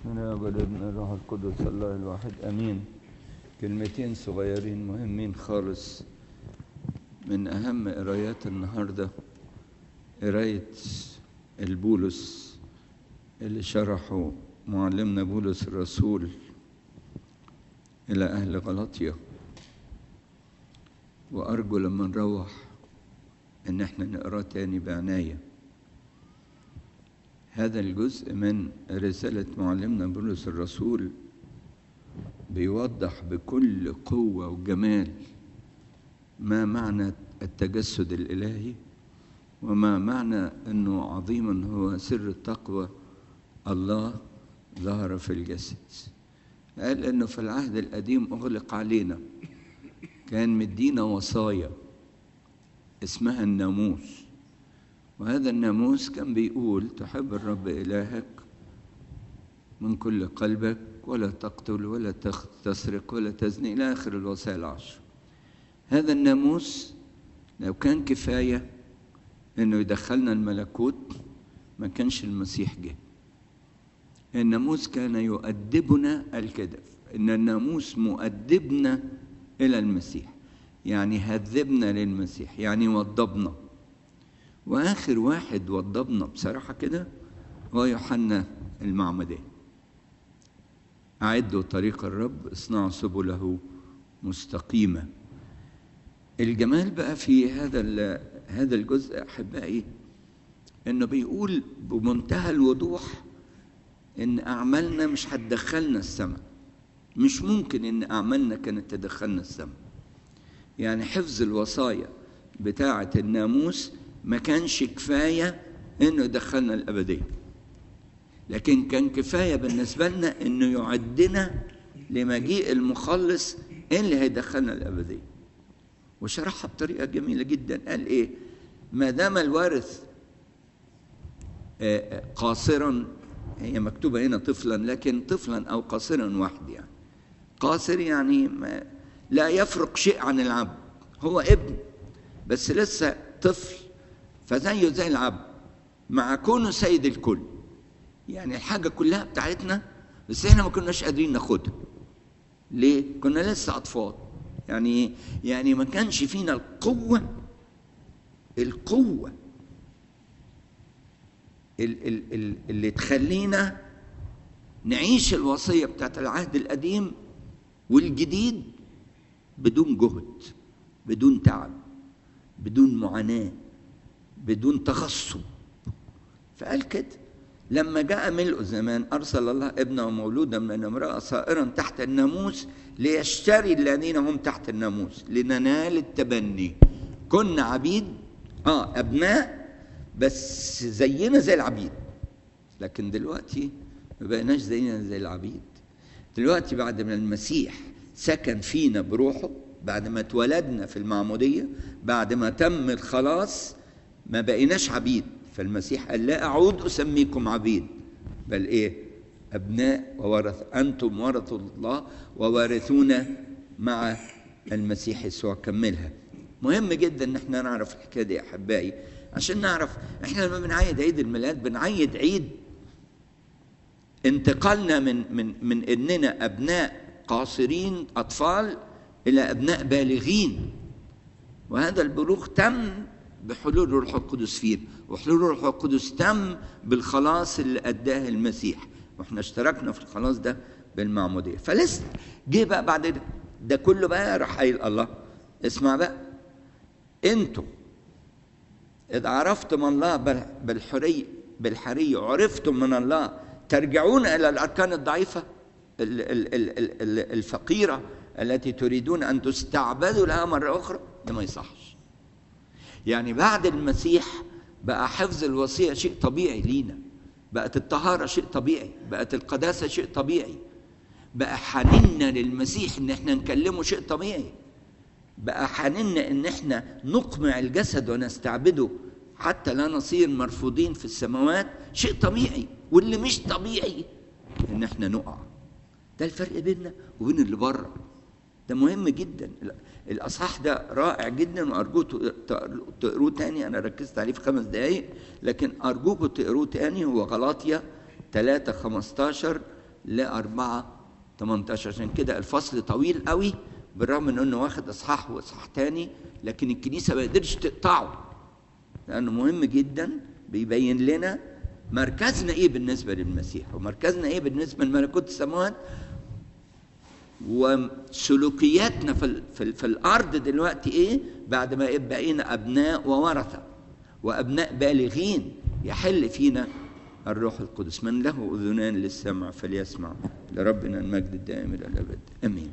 أنا ولدنا الروح القدس الله الواحد أمين. كلمتين صغيرين مهمين خالص. من أهم قرايات النهاردة قراية البولس اللي شرحه معلمنا بولس الرسول إلى أهل غلاطيا، وأرجو لما نروح إن احنا نقرأ تاني بعناية. هذا الجزء من رسالة معلمنا بولس الرسول بيوضح بكل قوة وجمال ما معنى التجسد الإلهي، وما معنى أنه عظيما هو سر التقوى الله ظهر في الجسد. قال أنه في العهد القديم أغلق علينا، كان مدينا وصايا اسمها الناموس، وهذا الناموس كان بيقول تحب الرب إلهك من كل قلبك، ولا تقتل، ولا تسرق، ولا تزني، إلى آخر الوصايا العشر. هذا الناموس لو كان كفاية إنه يدخلنا الملكوت ما كانش المسيح جه. الناموس كان يؤدبنا الكذب، إن الناموس مؤدبنا إلى المسيح، يعني هذبنا للمسيح، يعني وضبنا. وآخر واحد وضبنا بصراحة كده هو يوحنا المعمدان. أعدوا طريق الرب، اصنعوا سبله مستقيمة. الجمال بقى في هذا الجزء أحبائي إنه بيقول بمنتهى الوضوح إن أعمالنا مش هتدخلنا السماء، مش ممكن إن أعمالنا كانت تدخلنا السماء. يعني حفظ الوصايا بتاعة الناموس ما كانش كفاية إنه يدخلنا الأبدية، لكن كان كفاية بالنسبة لنا إنه يعدنا لمجيء المخلص اللي هيدخلنا الأبدية. وشرحها بطريقة جميلة جدا. قال إيه؟ ما دام الوارث قاصرا، هي مكتوبة هنا طفلا، لكن طفلا أو قاصرا واحد، يعني قاصر يعني لا يفرق شيء عن العبد، هو ابن بس لسه طفل، فزيه زي العبد مع كونه سيد الكل. يعني الحاجة كلها بتاعتنا، بس احنا ما كناش قادرين ناخدها. ليه؟ كنا لسه أطفال. يعني ما كانش فينا القوة اللي تخلينا نعيش الوصية بتاعت العهد القديم والجديد بدون جهد، بدون تعب، بدون معاناة، بدون تغصب. فقال كده لما جاء ملء زمان أرسل الله ابنه مولودا من امرأة صائرا تحت الناموس ليشتري الذين هم تحت الناموس لننال التبني. كنا عبيد، أبناء، بس زينا زي العبيد. لكن دلوقتي ما بقيناش زينا زي العبيد. دلوقتي بعد ما المسيح سكن فينا بروحه، بعد ما اتولدنا في المعمودية، بعد ما تم الخلاص، ما بقيناش عبيد. فالمسيح قال لا أعود أسميكم عبيد، بل إيه؟ أبناء وورث. أنتم ورثوا الله ووارثون مع المسيح يسوع. كملها. مهم جدا إن احنا نعرف الحكاية دي يا أحبائي، عشان نعرف احنا لما بنعيد عيد الميلاد بنعيد عيد انتقالنا من إننا أبناء قاصرين أطفال إلى أبناء بالغين. وهذا البلوغ تم بحلول الروح القدس فينا، وحلول الروح القدس تم بالخلاص اللي أداه المسيح، وإحنا اشتركنا في الخلاص ده بالمعمودية. فلسه جه بقى بعد ده كله بقى راح قايل الله اسمع بقى، انتوا إذ عرفتم الله بالحري عرفتم من الله، ترجعون إلى الأركان الضعيفة الفقيرة التي تريدون أن تستعبدوا لها مرة أخرى. ده ما يصحش. يعني بعد المسيح بقى حفظ الوصية شيء طبيعي لينا، بقت الطهارة شيء طبيعي، بقت القداسة شيء طبيعي، بقى حنيننا للمسيح إن احنا نكلمه شيء طبيعي، بقى حنيننا إن احنا نقمع الجسد ونستعبده حتى لا نصير مرفوضين في السماوات شيء طبيعي. واللي مش طبيعي إن احنا نقع. ده الفرق بيننا وبين اللي بره. ده مهم جدا. الأصحاح ده رائع جدا، وأرجوكم تقروه تاني. أنا ركزت عليه في 5 دقايق، لكن أرجوكم تقروه تاني. هو غلاطيا 3:15 ل4:18. عشان كده الفصل طويل قوي، بالرغم من انه واخد اصحاح واصحاح تاني، لكن الكنيسه ما قدرتش تقطعه لانه مهم جدا. بيبين لنا مركزنا ايه بالنسبه للمسيح، ومركزنا ايه بالنسبه لملكوت السماوات، وسلوكياتنا في الارض دلوقتي ايه بعد ما بقينا ابناء وورثه وابناء بالغين يحل فينا الروح القدس. من له اذنان للسمع فليسمع. لربنا المجد الدائم الى الابد، امين.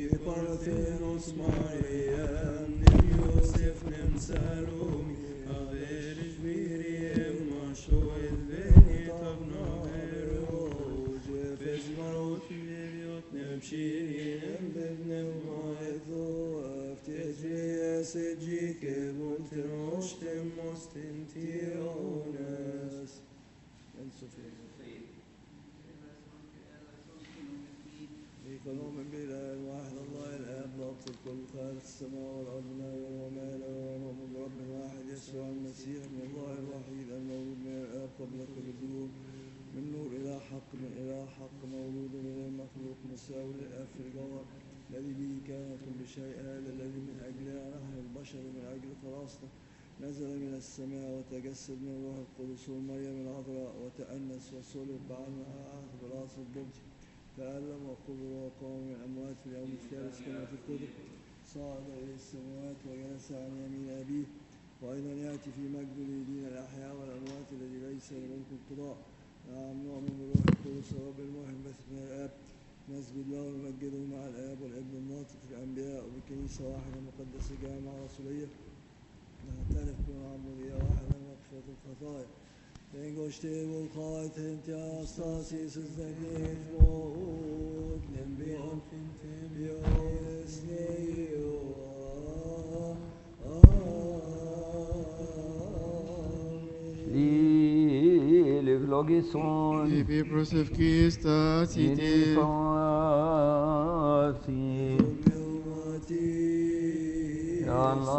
فنؤمن بالله الواحد الله الآب ضابط الكل خالق السماء والأرض وما له، ونؤمن برب واحد يسوع المسيح من الله الوحيد المولود من الآب قبل كل الدهور، من نور إلى حق، من إله حق، مولود من المخلوق، مساوي للآب في الجوهر، الذي به كان كل شيء. هذا الذي من أجلنا نحن البشر من أجل خلاصنا نزل من السماء وتجسد من الروح القدس ومريم العذراء وتأنس وصلب بعدنا على عهد براس البنت، تألم وقبر وقام من الأموات في اليوم الثالث كما في الكتب، صعد إلى السماوات وجلس عن يمين أبيه، وأيضا يأتي في مجد ليدين الأحياء والأموات الذي ليس لملك القضاء. نعم نؤمن بالروح القدس الرب المحب من الآب، نسجد له ونمجده مع الآب والابن الناطق في الأنبياء، وبكنيسة واحدة مقدسة جامعة رسولية، نعترف بمعمودية واحدة مغفرة الخطايا. Tengoshtivo kaitin tiastasis zedit mod nembion fintibios neo. Li vlogison Ibi prosevkista citir Fati. Ya Allah.